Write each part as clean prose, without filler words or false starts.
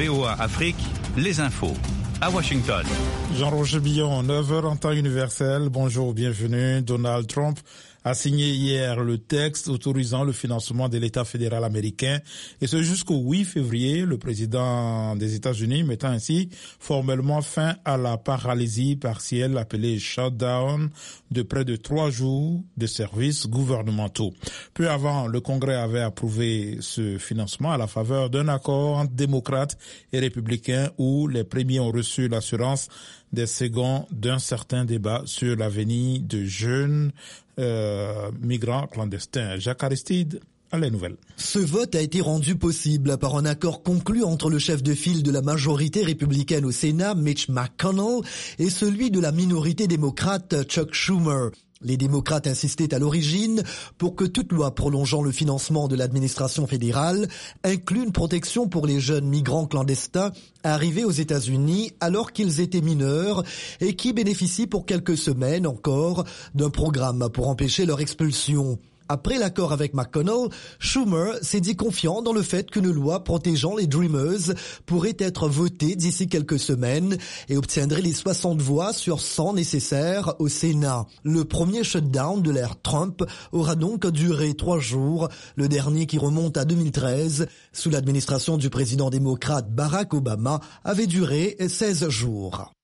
VOA Afrique, les infos. À Washington. Jean-Roger Billon, 9h en temps universel. Bonjour, bienvenue. Donald Trump a signé hier le texte autorisant le financement de l'État fédéral américain, et ce jusqu'au 8 février, le président des États-Unis mettant ainsi formellement fin à la paralysie partielle appelée shutdown de près de 3 jours de services gouvernementaux. Peu avant, le Congrès avait approuvé ce financement à la faveur d'un accord entre démocrates et républicains où les premiers ont reçu l'assurance des seconds d'un certain débat sur l'avenir de jeunes migrants clandestins. Jacques Aristide a les nouvelles. Ce vote a été rendu possible par un accord conclu entre le chef de file de la majorité républicaine au Sénat, Mitch McConnell, et celui de la minorité démocrate, Chuck Schumer. Les démocrates insistaient à l'origine pour que toute loi prolongeant le financement de l'administration fédérale inclue une protection pour les jeunes migrants clandestins arrivés aux États-Unis alors qu'ils étaient mineurs et qui bénéficient pour quelques semaines encore d'un programme pour empêcher leur expulsion. Après l'accord avec McConnell, Schumer s'est dit confiant dans le fait qu'une loi protégeant les Dreamers pourrait être votée d'ici quelques semaines et obtiendrait les 60 voix sur 100 nécessaires au Sénat. Le premier shutdown de l'ère Trump aura donc duré 3 jours, le dernier qui remonte à 2013, sous l'administration du président démocrate Barack Obama, avait duré 16 jours.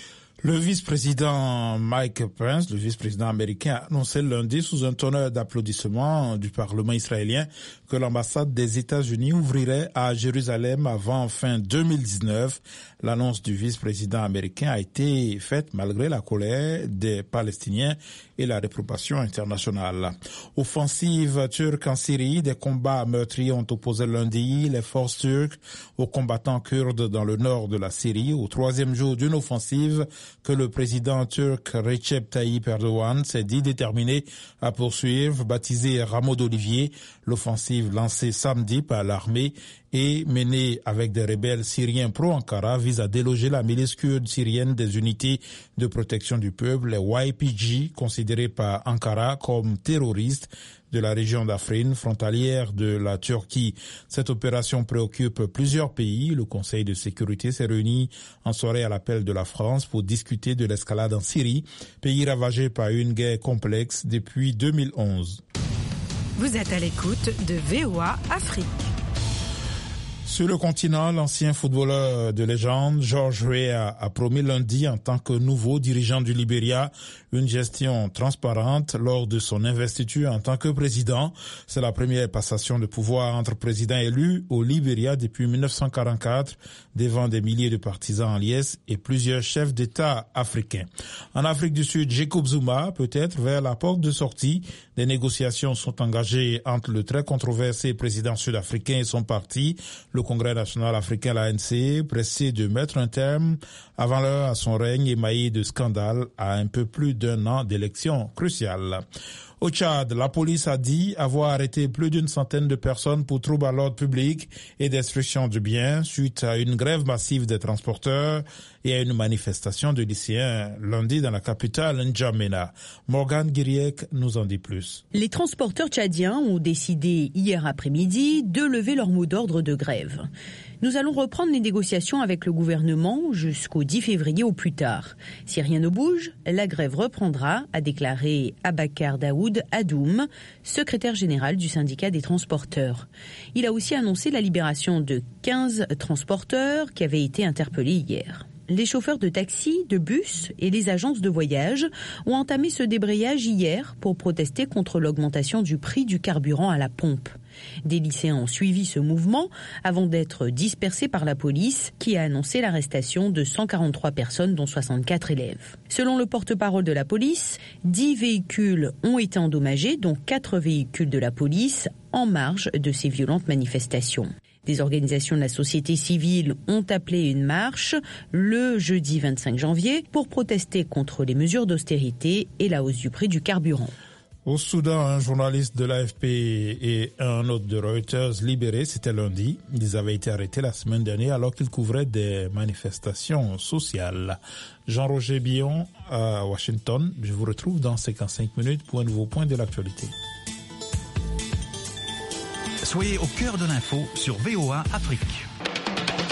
Le vice-président Mike Pence, le vice-président américain, a annoncé lundi sous un tonnerre d'applaudissements du Parlement israélien que l'ambassade des États-Unis ouvrirait à Jérusalem avant fin 2019. L'annonce du vice-président américain a été faite malgré la colère des Palestiniens et la réprobation internationale. Offensive turque en Syrie, des combats meurtriers ont opposé lundi les forces turques aux combattants kurdes dans le nord de la Syrie, au 3e jour d'une offensive que le président turc Recep Tayyip Erdogan s'est dit déterminé à poursuivre, baptisé Rameau d'Olivier. L'offensive lancée samedi par l'armée et menée avec des rebelles syriens pro-Ankara vise à déloger la milice kurde syrienne des unités de protection du peuple, les YPG, considérés par Ankara comme terroristes de la région d'Afrin, frontalière de la Turquie. Cette opération préoccupe plusieurs pays. Le Conseil de sécurité s'est réuni en soirée à l'appel de la France pour discuter de l'escalade en Syrie, pays ravagé par une guerre complexe depuis 2011. Vous êtes à l'écoute de VOA Afrique. Sur le continent, l'ancien footballeur de légende, George Weah, a promis lundi en tant que nouveau dirigeant du Libéria une gestion transparente lors de son investiture en tant que président. C'est la première passation de pouvoir entre présidents élus au Libéria depuis 1944 devant des milliers de partisans en liesse et plusieurs chefs d'État africains. En Afrique du Sud, Jacob Zuma, peut-être vers la porte de sortie, des négociations sont engagées entre le très controversé président sud-africain et son parti, le Congrès national africain, l'ANC, pressé de mettre un terme avant l'heure à son règne émaillé de scandales à un peu plus d'1 an d'élections cruciales. Au Tchad, la police a dit avoir arrêté plus d'une centaine de personnes pour troubles à l'ordre public et destruction de biens suite à une grève massive des transporteurs et à une manifestation de lycéens lundi dans la capitale N'Djamena. Morgane Guiriec nous en dit plus. Les transporteurs tchadiens ont décidé hier après-midi de lever leur mot d'ordre de grève. Nous allons reprendre les négociations avec le gouvernement jusqu'au 10 février au plus tard. Si rien ne bouge, la grève reprendra, a déclaré Abakar Daoud Adoum, secrétaire général du syndicat des transporteurs. Il a aussi annoncé la libération de 15 transporteurs qui avaient été interpellés hier. Les chauffeurs de taxi, de bus et les agences de voyage ont entamé ce débrayage hier pour protester contre l'augmentation du prix du carburant à la pompe. Des lycéens ont suivi ce mouvement avant d'être dispersés par la police qui a annoncé l'arrestation de 143 personnes dont 64 élèves. Selon le porte-parole de la police, 10 véhicules ont été endommagés dont 4 véhicules de la police en marge de ces violentes manifestations. Des organisations de la société civile ont appelé une marche le jeudi 25 janvier pour protester contre les mesures d'austérité et la hausse du prix du carburant. Au Soudan, un journaliste de l'AFP et un autre de Reuters libérés, c'était lundi. Ils avaient été arrêtés la semaine dernière alors qu'ils couvraient des manifestations sociales. Jean-Roger Billon à Washington. Je vous retrouve dans 55 minutes pour un nouveau point de l'actualité. Soyez au cœur de l'info sur VOA Afrique.